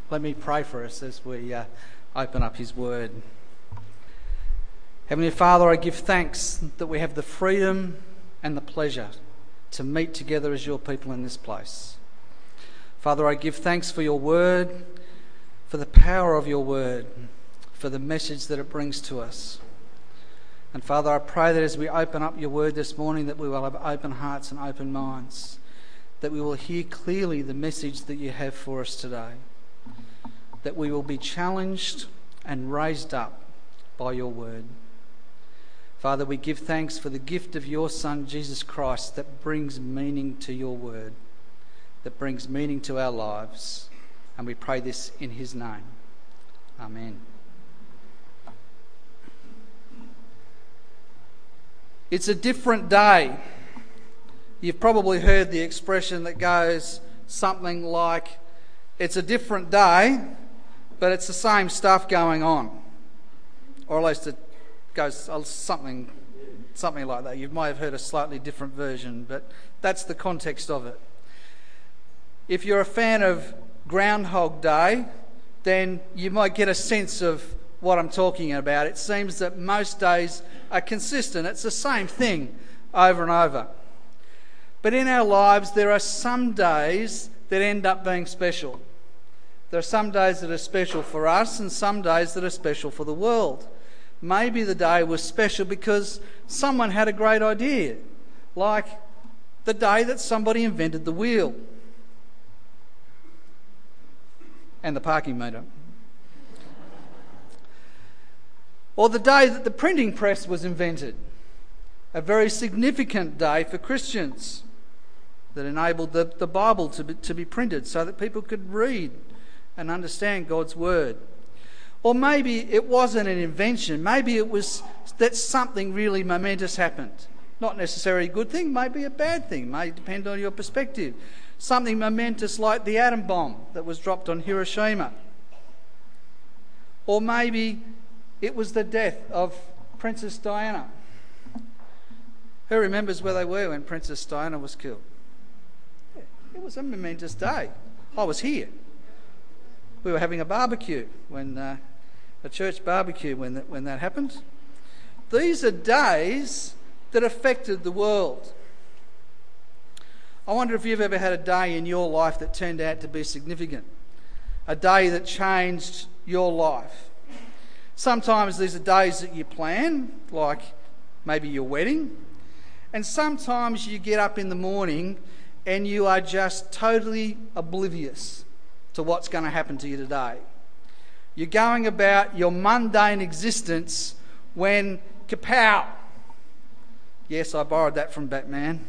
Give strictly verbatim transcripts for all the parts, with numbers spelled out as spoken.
Let me pray for us as we uh, open up his word. Heavenly Father, I give thanks that we have the freedom and the pleasure to meet together as your people in this place. Father, I give thanks for your word, for the power of your word, for the message that it brings to us. And Father, I pray that as we open up your word this morning, that we will have open hearts and open minds, that we will hear clearly the message that you have for us today, that we will be challenged and raised up by your word. Father, we give thanks for the gift of your Son, Jesus Christ, that brings meaning to your word, that brings meaning to our lives. And we pray this in his name. Amen. It's a different day. You've probably heard the expression that goes something like, it's a different day, but it's the same stuff going on. Or at least it goes something something like that. You might have heard a slightly different version, but that's the context of it. If you're a fan of Groundhog Day, then you might get a sense of what I'm talking about. It seems that most days are consistent. It's the same thing over and over. But in our lives, there are some days that end up being special. There are some days that are special for us and some days that are special for the world. Maybe the day was special because someone had a great idea, like the day that somebody invented the wheel and the parking meter. Or the day that the printing press was invented, a very significant day for Christians that enabled the, the Bible to be, to be printed so that people could read and understand God's word. Or maybe it wasn't an invention. Maybe it was that something really momentous happened. Not necessarily a good thing, maybe a bad thing. May depend on your perspective. Something momentous like the atom bomb that was dropped on Hiroshima. Or maybe it was the death of Princess Diana. Who remembers where they were when Princess Diana was killed? Yeah, it was a momentous day. I was here. We were having a barbecue when uh, a church barbecue when that, when that happened. These are days that affected the world. I wonder if you've ever had a day in your life that turned out to be significant, a day that changed your life. Sometimes these are days that you plan, like maybe your wedding, and sometimes you get up in the morning and you are just totally oblivious to what's going to happen to you today. You're going about your mundane existence when kapow! Yes, I borrowed that from Batman.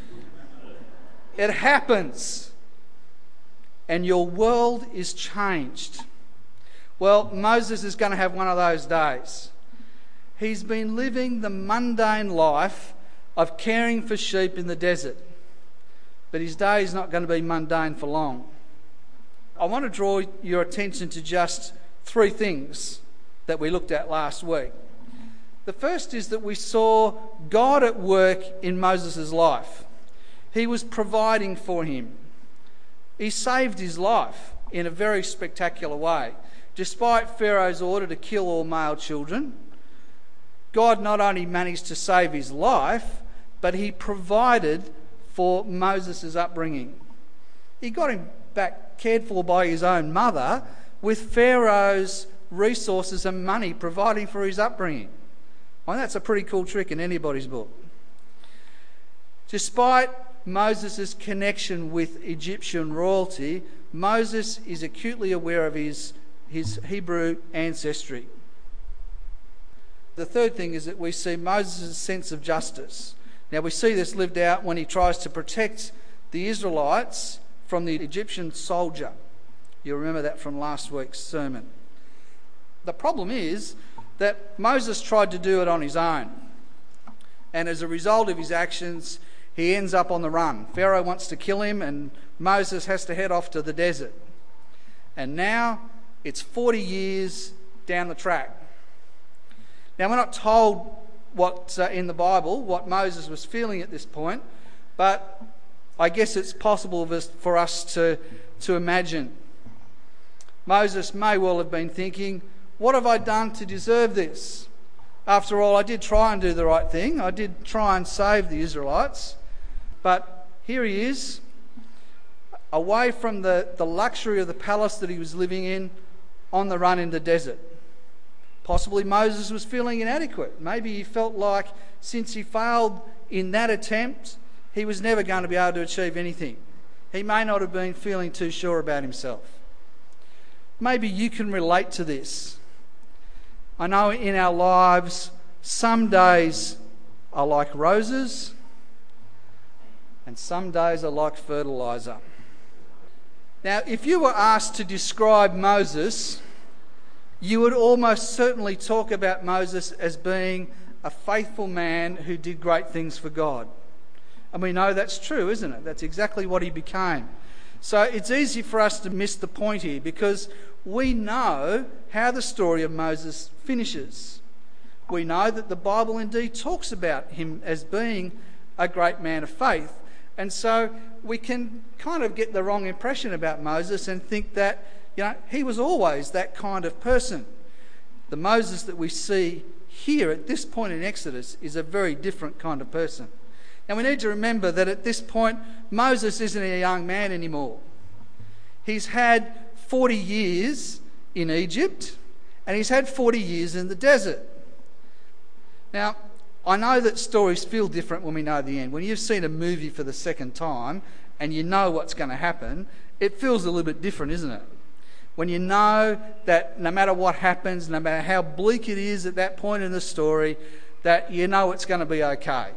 It happens and your world is changed. Well, Moses is going to have one of those days. He's been living the mundane life of caring for sheep in the desert, but his day is not going to be mundane for long. I want to draw your attention to just three things that we looked at last week. The first is that we saw God at work in Moses' life. He was providing for him. He saved his life in a very spectacular way. Despite Pharaoh's order to kill all male children, God not only managed to save his life, but he provided for Moses' upbringing. He got him back cared for by his own mother, with Pharaoh's resources and money providing for his upbringing. Well, that's a pretty cool trick in anybody's book. Despite Moses' connection with Egyptian royalty, Moses is acutely aware of his, his Hebrew ancestry. The third thing is that we see Moses' sense of justice. Now, we see this lived out when he tries to protect the Israelites from the Egyptian soldier. You'll remember that from last week's sermon. The problem is that Moses tried to do it on his own. And as a result of his actions, he ends up on the run. Pharaoh wants to kill him and Moses has to head off to the desert. And now it's forty years down the track. Now, we're not told what uh, in the Bible, what Moses was feeling at this point, but I guess it's possible for us to, to imagine. Moses may well have been thinking, what have I done to deserve this? After all, I did try and do the right thing. I did try and save the Israelites. But here he is, away from the, the luxury of the palace that he was living in, on the run in the desert. Possibly Moses was feeling inadequate. Maybe he felt like since he failed in that attempt, he was never going to be able to achieve anything. He may not have been feeling too sure about himself. Maybe you can relate to this. I know in our lives, some days are like roses and some days are like fertiliser. Now, if you were asked to describe Moses, you would almost certainly talk about Moses as being a faithful man who did great things for God. And we know that's true, isn't it? That's exactly what he became. So it's easy for us to miss the point here because we know how the story of Moses finishes. We know that the Bible indeed talks about him as being a great man of faith. And so we can kind of get the wrong impression about Moses and think that, you know, he was always that kind of person. The Moses that we see here at this point in Exodus is a very different kind of person. Now we need to remember that at this point, Moses isn't a young man anymore. He's had forty years in Egypt and he's had forty years in the desert. Now, I know that stories feel different when we know the end. When you've seen a movie for the second time and you know what's going to happen, it feels a little bit different, isn't it? When you know that no matter what happens, no matter how bleak it is at that point in the story, that you know it's going to be okay.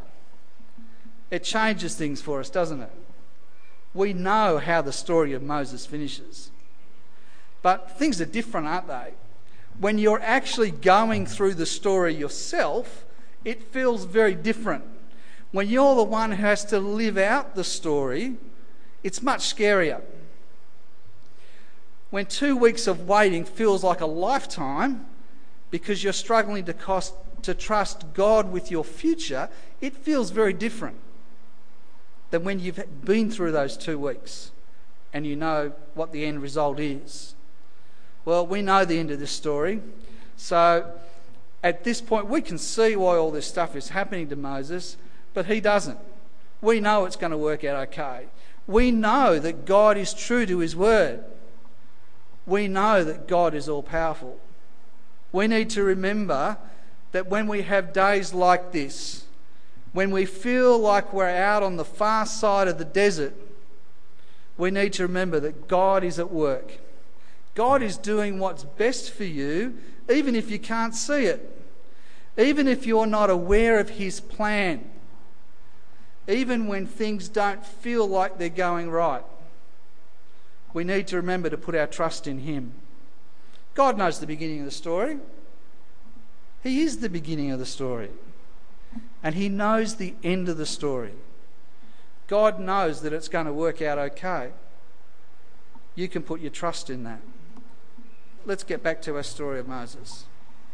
It changes things for us, doesn't it? We know how the story of Moses finishes. But things are different, aren't they? When you're actually going through the story yourself, it feels very different. When you're the one who has to live out the story, it's much scarier. When two weeks of waiting feels like a lifetime because you're struggling to, cost, to trust God with your future, it feels very different than when you've been through those two weeks and you know what the end result is. Well, we know the end of this story. So at this point, we can see why all this stuff is happening to Moses, but he doesn't. We know it's going to work out okay. We know that God is true to his word. We know that God is all-powerful. We need to remember that when we have days like this, when we feel like we're out on the far side of the desert, we need to remember that God is at work. God is doing what's best for you, even if you can't see it. Even if you're not aware of his plan. Even when things don't feel like they're going right. We need to remember to put our trust in him. God knows the beginning of the story. He is the beginning of the story. And he knows the end of the story. God knows that it's going to work out okay. You can put your trust in that. Let's get back to our story of Moses.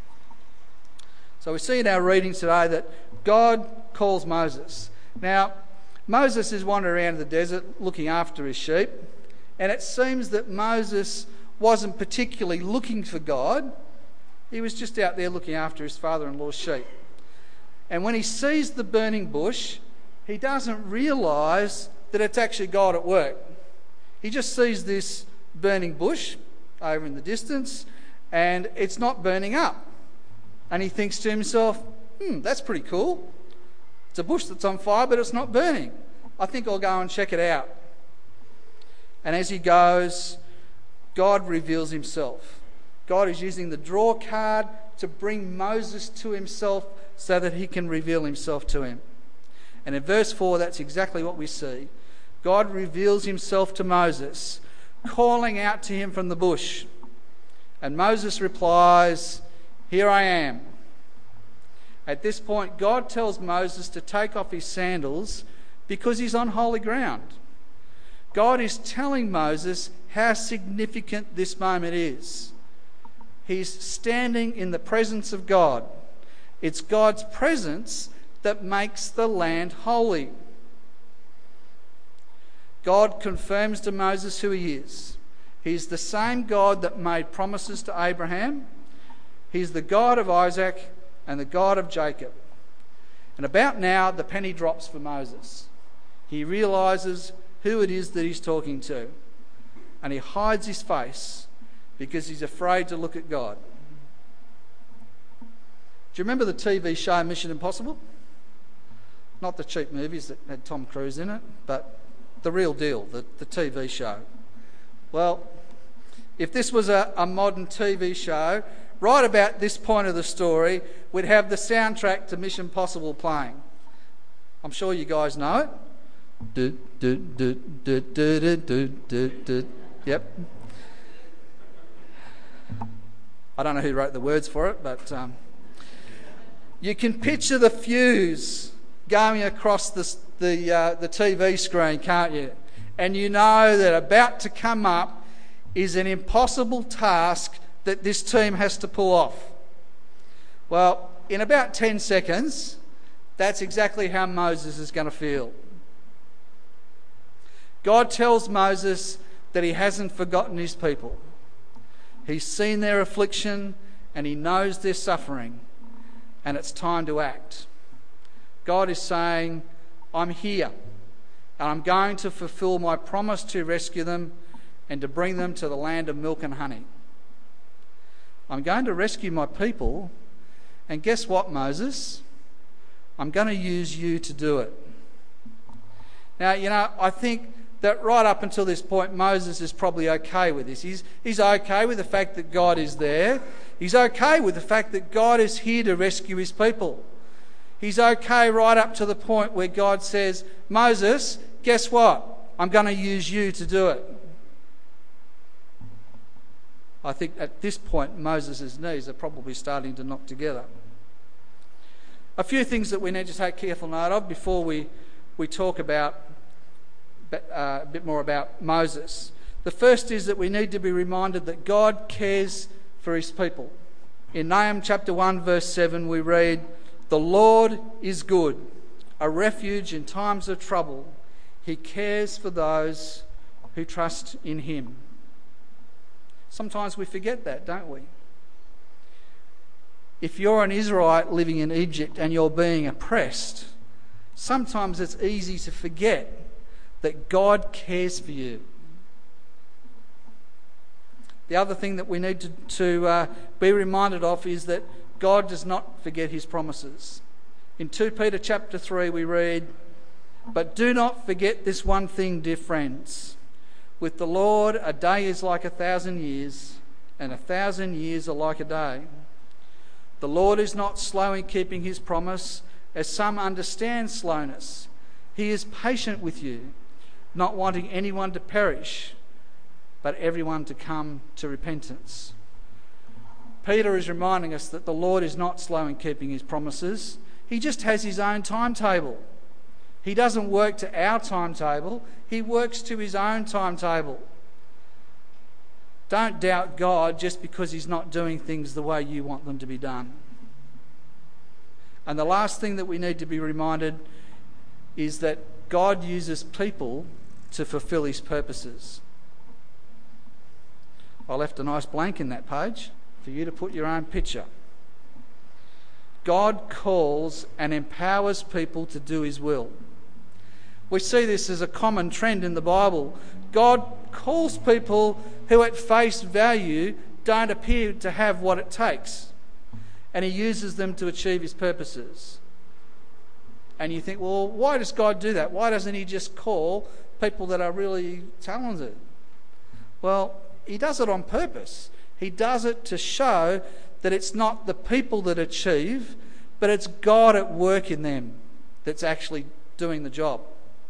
So we see in our reading today that God calls Moses. Now, Moses is wandering around in the desert looking after his sheep, and it seems that Moses wasn't particularly looking for God. He was just out there looking after his father-in-law's sheep. And when he sees the burning bush, he doesn't realise that it's actually God at work. He just sees this burning bush over in the distance, and it's not burning up. And he thinks to himself, hmm, that's pretty cool. It's a bush that's on fire, but it's not burning. I think I'll go and check it out. And as he goes, God reveals himself. God is using the draw card to bring Moses to himself so that he can reveal himself to him. And in verse four, that's exactly what we see. God reveals himself to Moses, calling out to him from the bush. And Moses replies, "Here I am." At this point, God tells Moses to take off his sandals because he's on holy ground. God is telling Moses how significant this moment is. He's standing in the presence of God. It's God's presence that makes the land holy. God confirms to Moses who he is. He's the same God that made promises to Abraham. He's the God of Isaac and the God of Jacob. And about now, the penny drops for Moses. He realises who it is that he's talking to. And he hides his face because he's afraid to look at God. Do you remember the T V show Mission Impossible? Not the cheap movies that had Tom Cruise in it, but the real deal, the, the T V show. Well, if this was a, a modern T V show, right about this point of the story, we'd have the soundtrack to Mission Impossible playing. I'm sure you guys know it. Do, do, do, do, do, do, do, do, do. Yep. I don't know who wrote the words for it, but um, you can picture the fuse going across the the, uh, the T V screen, can't you? And you know that about to come up is an impossible task that this team has to pull off. Well, in about ten seconds, that's exactly how Moses is going to feel. God tells Moses that he hasn't forgotten his people. He's seen their affliction and he knows their suffering, and it's time to act. God is saying, I'm here and I'm going to fulfill my promise to rescue them and to bring them to the land of milk and honey. I'm going to rescue my people, and guess what, Moses? I'm going to use you to do it. Now, you know, I think that right up until this point, Moses is probably okay with this. He's, he's okay with the fact that God is there. He's okay with the fact that God is here to rescue his people. He's okay right up to the point where God says, Moses, guess what? I'm going to use you to do it. I think at this point, Moses' knees are probably starting to knock together. A few things that we need to take careful note of before we, we talk about uh, a bit more about Moses. The first is that we need to be reminded that God cares for his people. In Nahum chapter one verse seven we read, "The Lord is good, a refuge in times of trouble. He cares for those who trust in him." Sometimes we forget that, don't we? If you're an Israelite living in Egypt and you're being oppressed, sometimes it's easy to forget that God cares for you. The other thing that we need to, to uh, be reminded of is that God does not forget his promises. In Second Peter chapter three we read, "But do not forget this one thing, dear friends. With the Lord a day is like a thousand years, and a thousand years are like a day. The Lord is not slow in keeping his promise, as some understand slowness. He is patient with you, not wanting anyone to perish, but everyone to come to repentance." Peter is reminding us that the Lord is not slow in keeping his promises. He just has his own timetable. He doesn't work to our timetable. He works to his own timetable. Don't doubt God just because he's not doing things the way you want them to be done. And the last thing that we need to be reminded is that God uses people to fulfill his purposes. I left a nice blank in that page for you to put your own picture. God calls and empowers people to do his will. We see this as a common trend in the Bible. God calls people who at face value don't appear to have what it takes, and he uses them to achieve his purposes. And you think, well, why does God do that? Why doesn't he just call people that are really talented? Well, he does it on purpose. He does it to show that it's not the people that achieve, but it's God at work in them that's actually doing the job.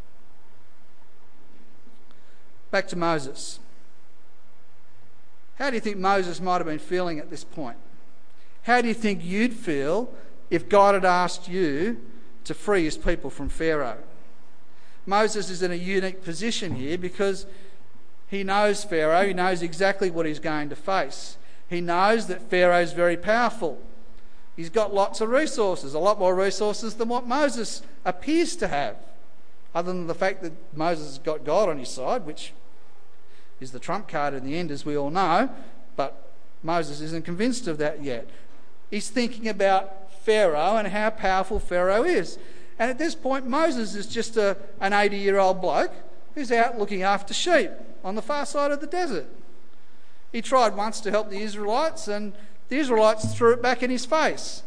Back to Moses. How do you think Moses might have been feeling at this point? How do you think you'd feel if God had asked you to free his people from Pharaoh? Moses is in a unique position here because he knows Pharaoh. He knows exactly what he's going to face. He knows that Pharaoh is very powerful. He's got lots of resources, a lot more resources than what Moses appears to have, other than the fact that Moses has got God on his side, which is the trump card in the end, as we all know, but Moses isn't convinced of that yet. He's thinking about Pharaoh and how powerful Pharaoh is. And at this point, Moses is just a, an eighty-year-old bloke who's out looking after sheep on the far side of the desert. He tried once to help the Israelites, and the Israelites threw it back in his face.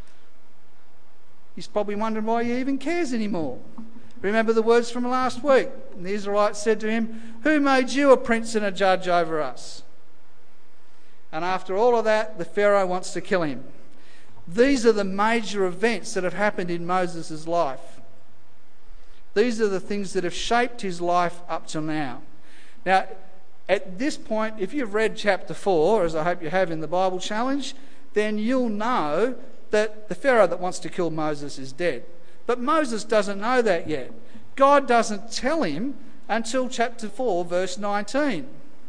He's probably wondering why he even cares anymore. Remember the words from last week. And the Israelites said to him, "Who made you a prince and a judge over us?" And after all of that, the Pharaoh wants to kill him. These are the major events that have happened in Moses' life. These are the things that have shaped his life up till now. Now, at this point, if you've read chapter four, as I hope you have in the Bible Challenge, then you'll know that the Pharaoh that wants to kill Moses is dead. But Moses doesn't know that yet. God doesn't tell him until chapter four, verse nineteen,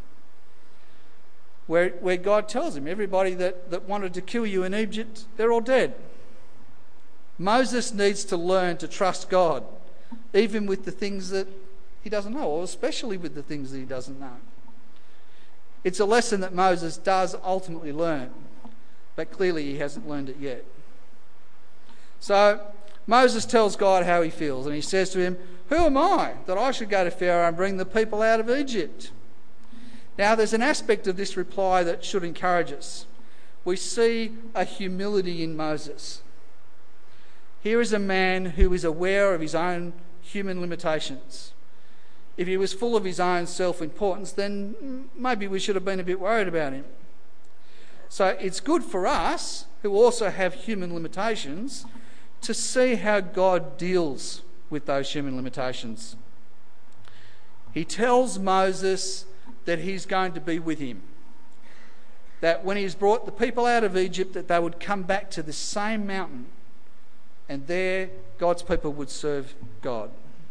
where, where God tells him, everybody that, that wanted to kill you in Egypt, they're all dead. Moses needs to learn to trust God, even with the things that he doesn't know, or especially with the things that he doesn't know. It's a lesson that Moses does ultimately learn, but clearly he hasn't learned it yet. So Moses tells God how he feels, and he says to him, "Who am I that I should go to Pharaoh and bring the people out of Egypt?" Now there's an aspect of this reply that should encourage us. We see a humility in Moses. Here is a man who is aware of his own human limitations. If he was full of his own self-importance, then maybe we should have been a bit worried about him. So it's good for us, who also have human limitations, to see how God deals with those human limitations. He tells Moses that he's going to be with him, that when he's brought the people out of Egypt, that they would come back to the same mountain, and there God's people would serve God.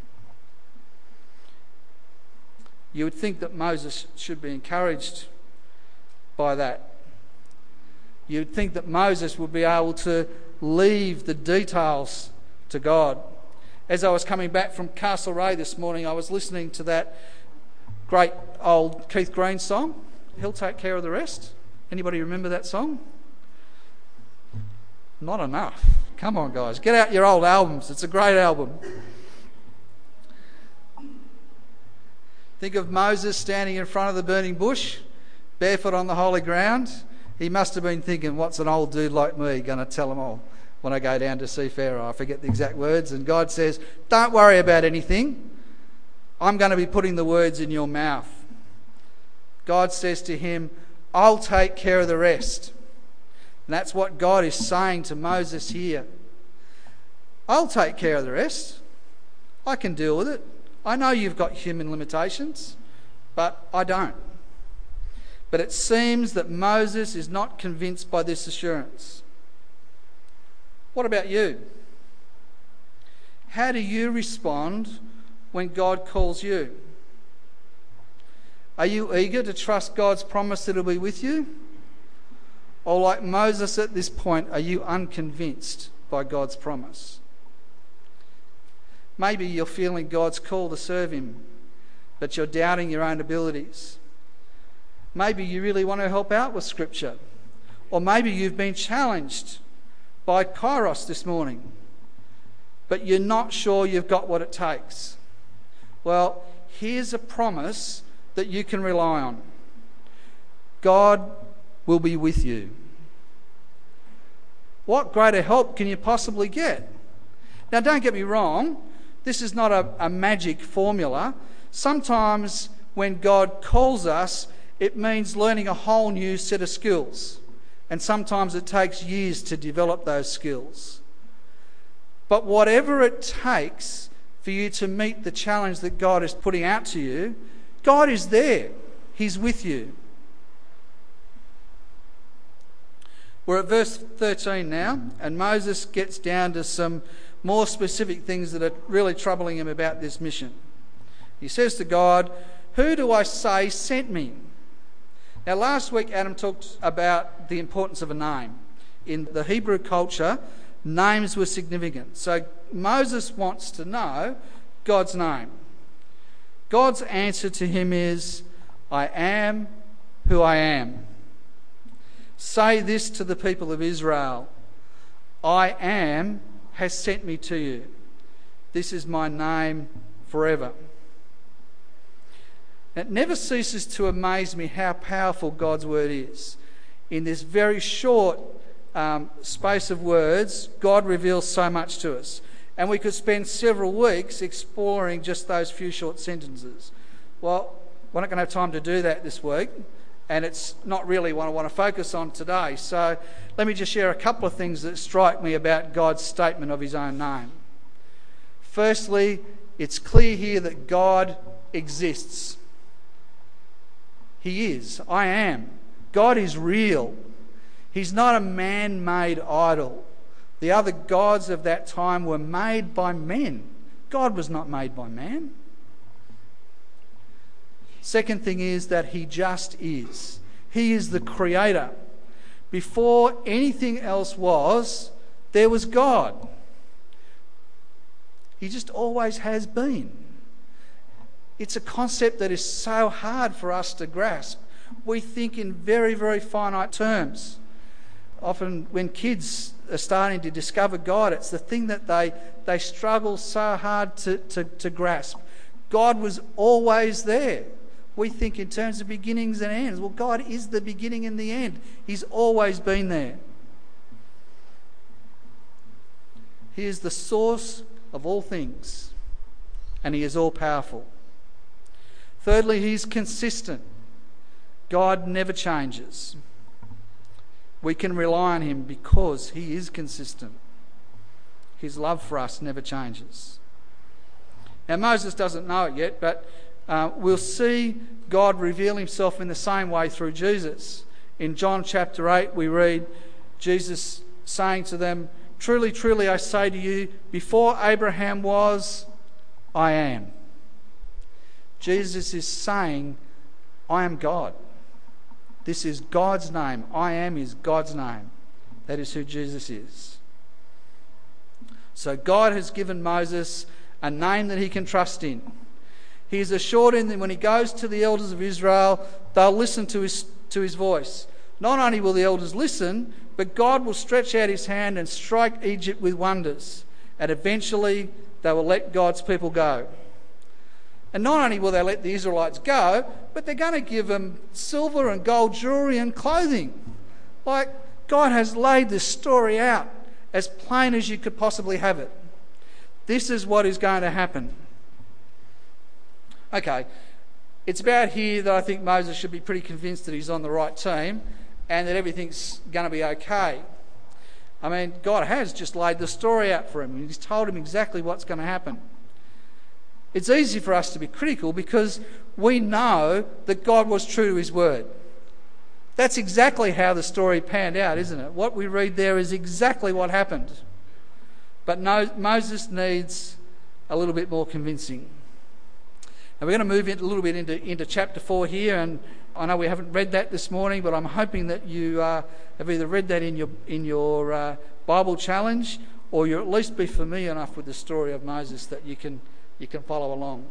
You would think that Moses should be encouraged by that. You'd think that Moses would be able to leave the details to God. As I was coming back from Castlereagh this morning, I was listening to that great old Keith Green song, "He'll Take Care of the Rest." Anybody remember that song? Not enough. Come on, guys. Get out your old albums. It's a great album. Think of Moses standing in front of the burning bush, barefoot on the holy ground. He must have been thinking, what's an old dude like me going to tell them all when I go down to see Pharaoh? I forget the exact words. And God says, don't worry about anything. I'm going to be putting the words in your mouth. God says to him, I'll take care of the rest. And that's what God is saying to Moses here. I'll take care of the rest. I can deal with it. I know you've got human limitations, but I don't. But it seems that Moses is not convinced by this assurance. What about you? How do you respond when God calls you? Are you eager to trust God's promise that He'll be with you? Or like Moses at this point, are you unconvinced by God's promise? Maybe you're feeling God's call to serve Him, but you're doubting your own abilities. Maybe you really want to help out with Scripture. Or maybe you've been challenged by Kairos this morning, but you're not sure you've got what it takes. Well, here's a promise that you can rely on. God will be with you. What greater help can you possibly get? Now, don't get me wrong. This is not a, a magic formula. Sometimes when God calls us, it means learning a whole new set of skills. And sometimes it takes years to develop those skills. But whatever it takes for you to meet the challenge that God is putting out to you, God is there. He's with you. We're at verse thirteen now, and Moses gets down to some more specific things that are really troubling him about this mission. He says to God, "Who do I say sent me?" Now, last week Adam talked about the importance of a name. In the Hebrew culture, names were significant. So Moses wants to know God's name. God's answer to him is, I am who I am. Say this to the people of Israel. I am has sent me to you. This is my name forever. It never ceases to amaze me how powerful God's word is. In this very short um, space of words, God reveals so much to us. And we could spend several weeks exploring just those few short sentences. Well, we're not going to have time to do that this week, and it's not really what I want to focus on today. So let me just share a couple of things that strike me about God's statement of his own name. Firstly, it's clear here that God exists. He is. I am. God is real. He's not a man-made idol. The other gods of that time were made by men. God was not made by man. Second thing is that he just is. He is the creator. Before anything else was, there was God. He just always has been. It's a concept that is so hard for us to grasp. We think in very, very finite terms. Often when kids are starting to discover God, it's the thing that they, they struggle so hard to, to, to grasp. God was always there. We think in terms of beginnings and ends. Well, God is the beginning and the end. He's always been there. He is the source of all things, and he is all-powerful. Thirdly, he's consistent. God never changes. We can rely on him because he is consistent. His love for us never changes. Now, Moses doesn't know it yet, but uh, we'll see God reveal himself in the same way through Jesus. In John chapter eight, we read Jesus saying to them, "Truly, truly, I say to you, before Abraham was, I am." Jesus is saying, I am God. This is God's name. I am is God's name. That is who Jesus is. So God has given Moses a name that he can trust in. He is assured him that when he goes to the elders of Israel, they'll listen to his, to his voice. Not only will the elders listen, but God will stretch out his hand and strike Egypt with wonders. And eventually they will let God's people go. And not only will they let the Israelites go, but they're going to give them silver and gold jewellery and clothing. Like, God has laid this story out as plain as you could possibly have it. This is what is going to happen. Okay, it's about here that I think Moses should be pretty convinced that he's on the right team and that everything's going to be okay. I mean, God has just laid the story out for him. He's told him exactly what's going to happen. It's easy for us to be critical because we know that God was true to his word. That's exactly how the story panned out, isn't it? What we read there is exactly what happened. But no, Moses needs a little bit more convincing. Now we're going to move in a little bit into, into chapter four here, and I know we haven't read that this morning, but I'm hoping that you uh, have either read that in your in your uh, Bible challenge, or you'll at least be familiar enough with the story of Moses that you can you can follow along.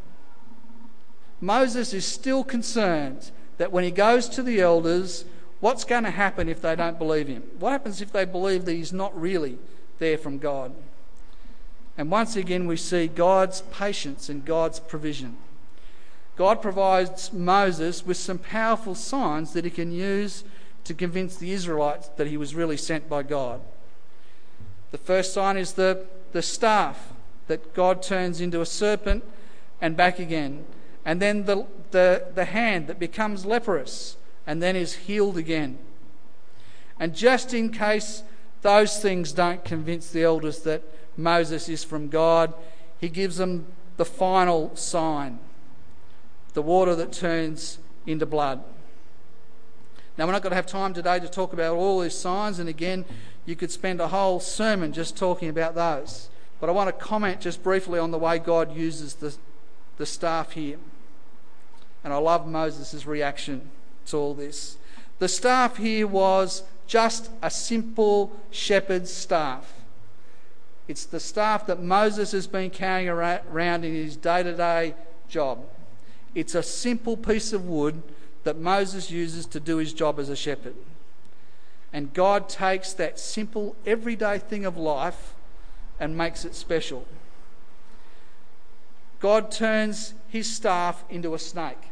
Moses is still concerned that when he goes to the elders, what's going to happen if they don't believe him? What happens if they believe that he's not really there from God? And once again we see God's patience and God's provision. God provides Moses with some powerful signs that he can use to convince the Israelites that he was really sent by God. The first sign is the, the staff that God turns into a serpent and back again. And then the, the, the hand that becomes leprous and then is healed again. And just in case those things don't convince the elders that Moses is from God, he gives them the final sign. The water that turns into blood. Now, we're not going to have time today to talk about all these signs, and again, you could spend a whole sermon just talking about those. But I want to comment just briefly on the way God uses the, the staff here. And I love Moses' reaction to all this. The staff here was just a simple shepherd's staff. It's the staff that Moses has been carrying around in his day-to-day job. It's a simple piece of wood that Moses uses to do his job as a shepherd. And God takes that simple, everyday thing of life and makes it special. God turns his staff into a snake.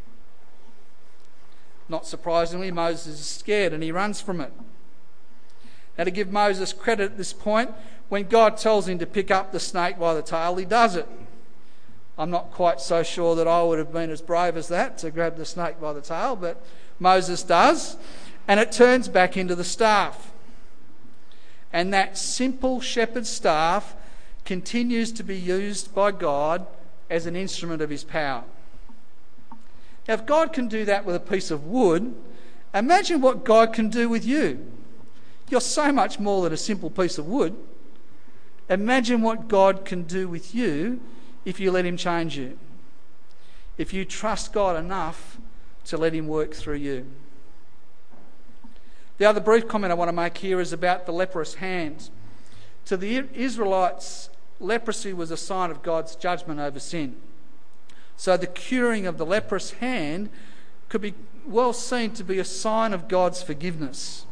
Not surprisingly, Moses is scared and he runs from it. Now, to give Moses credit at this point, when God tells him to pick up the snake by the tail, he does it. I'm not quite so sure that I would have been as brave as that to grab the snake by the tail, but Moses does, and it turns back into the staff. And that simple shepherd's staff continues to be used by God as an instrument of his power. Now, if God can do that with a piece of wood, imagine what God can do with you. You're so much more than a simple piece of wood. Imagine what God can do with you if you let him change you. If you trust God enough to let him work through you. The other brief comment I want to make here is about the leprous hand. To the Israelites, leprosy was a sign of God's judgment over sin. So the curing of the leprous hand could be well seen to be a sign of God's forgiveness.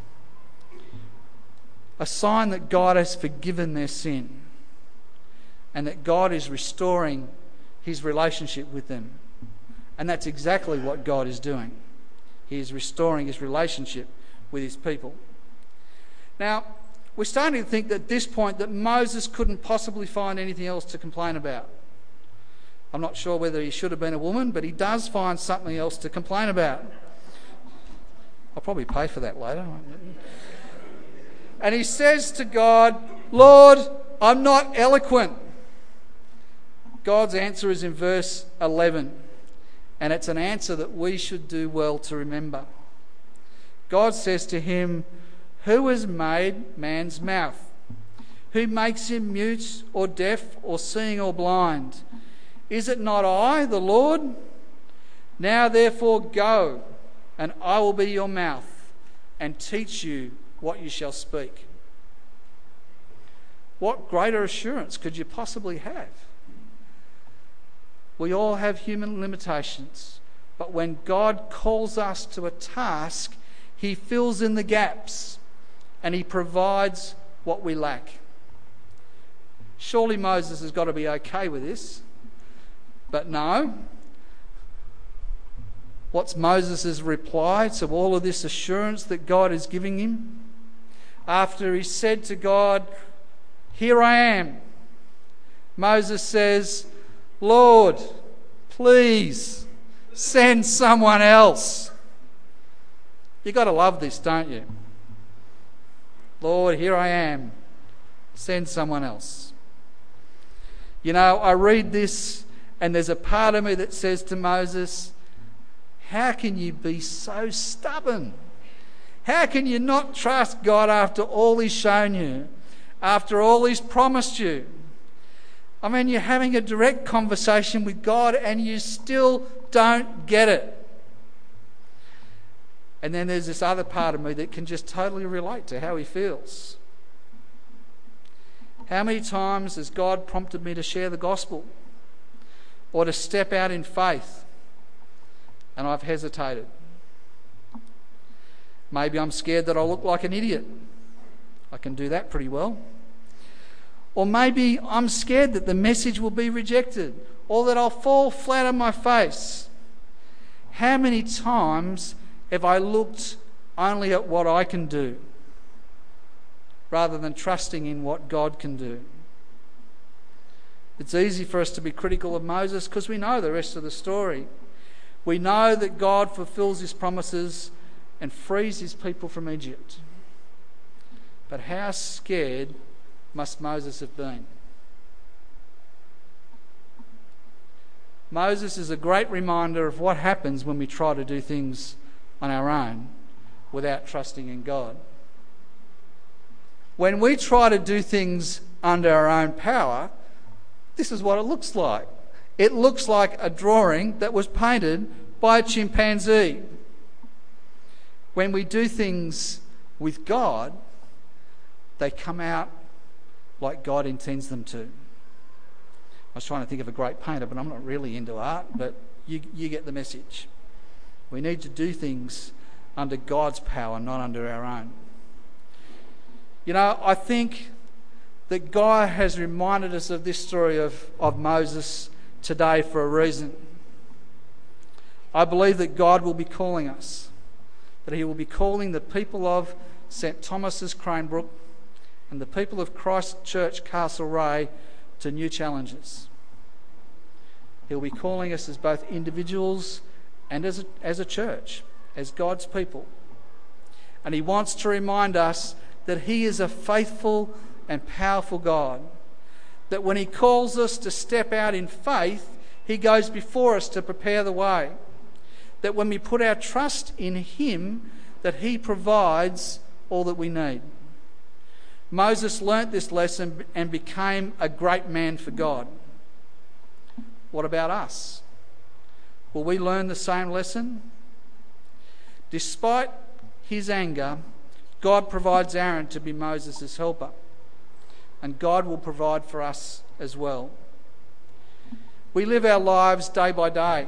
A sign that God has forgiven their sin and that God is restoring his relationship with them. And that's exactly what God is doing. He is restoring his relationship with his people. Now, we're starting to think at this point that Moses couldn't possibly find anything else to complain about. I'm not sure whether he should have been a woman, but he does find something else to complain about. I'll probably pay for that later. And he says to God, "Lord, I'm not eloquent." God's answer is in verse eleven, and it's an answer that we should do well to remember. God says to him, "Who has made man's mouth? Who makes him mute or deaf or seeing or blind? Is it not I, the Lord? Now therefore go, and I will be your mouth and teach you what you shall speak." What greater assurance could you possibly have? We all have human limitations, but when God calls us to a task, he fills in the gaps and he provides what we lack. Surely Moses has got to be okay with this. But no. What's Moses' reply to all of this assurance that God is giving him? After he said to God, "Here I am," Moses says, "Lord, please send someone else." You've got to love this, don't you? "Lord, here I am. Send someone else." You know, I read this and there's a part of me that says to Moses, how can you be so stubborn? How can you not trust God after all he's shown you, after all he's promised you? I mean, you're having a direct conversation with God and you still don't get it. And then there's this other part of me that can just totally relate to how he feels. How many times has God prompted me to share the gospel or to step out in faith and I've hesitated? Maybe I'm scared that I'll look like an idiot. I can do that pretty well. Or maybe I'm scared that the message will be rejected or that I'll fall flat on my face. How many times have I looked only at what I can do rather than trusting in what God can do? It's easy for us to be critical of Moses because we know the rest of the story. We know that God fulfills his promises and frees his people from Egypt. But how scared must Moses have been? Moses is a great reminder of what happens when we try to do things on our own without trusting in God. When we try to do things under our own power, this is what it looks like. It looks like a drawing that was painted by a chimpanzee. When we do things with God, they come out like God intends them to. I was trying to think of a great painter, but I'm not really into art, but you, you get the message. We need to do things under God's power, not under our own. You know, I think that God has reminded us of this story of, of Moses today for a reason. I believe that God will be calling us, that he will be calling the people of Saint Thomas's Cranebrook and the people of Christ Church Castlereagh to new challenges. He'll be calling us as both individuals and as a, as a church, as God's people. And he wants to remind us that he is a faithful and powerful God, that when he calls us to step out in faith, he goes before us to prepare the way, that when we put our trust in him, that he provides all that we need. Moses learnt this lesson and became a great man for God. What about us? Will we learn the same lesson? Despite his anger, God provides Aaron to be Moses' helper, and God will provide for us as well. We live our lives day by day.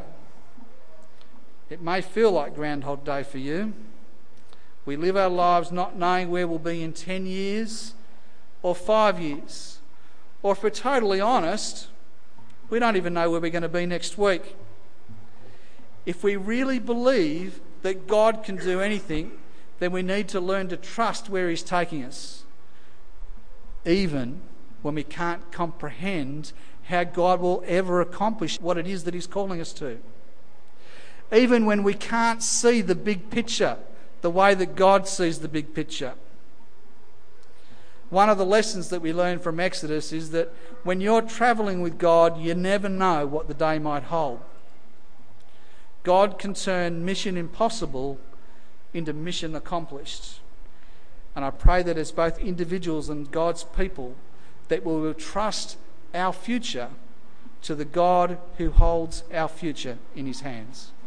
It may feel like Groundhog Day for you. We live our lives not knowing where we'll be in ten years or five years. Or if we're totally honest, we don't even know where we're going to be next week. If we really believe that God can do anything, then we need to learn to trust where he's taking us, even when we can't comprehend how God will ever accomplish what it is that he's calling us to. Even when we can't see the big picture the way that God sees the big picture. One of the lessons that we learn from Exodus is that when you're travelling with God, you never know what the day might hold. God can turn mission impossible into mission accomplished. And I pray that as both individuals and God's people, that we will trust our future to the God who holds our future in his hands.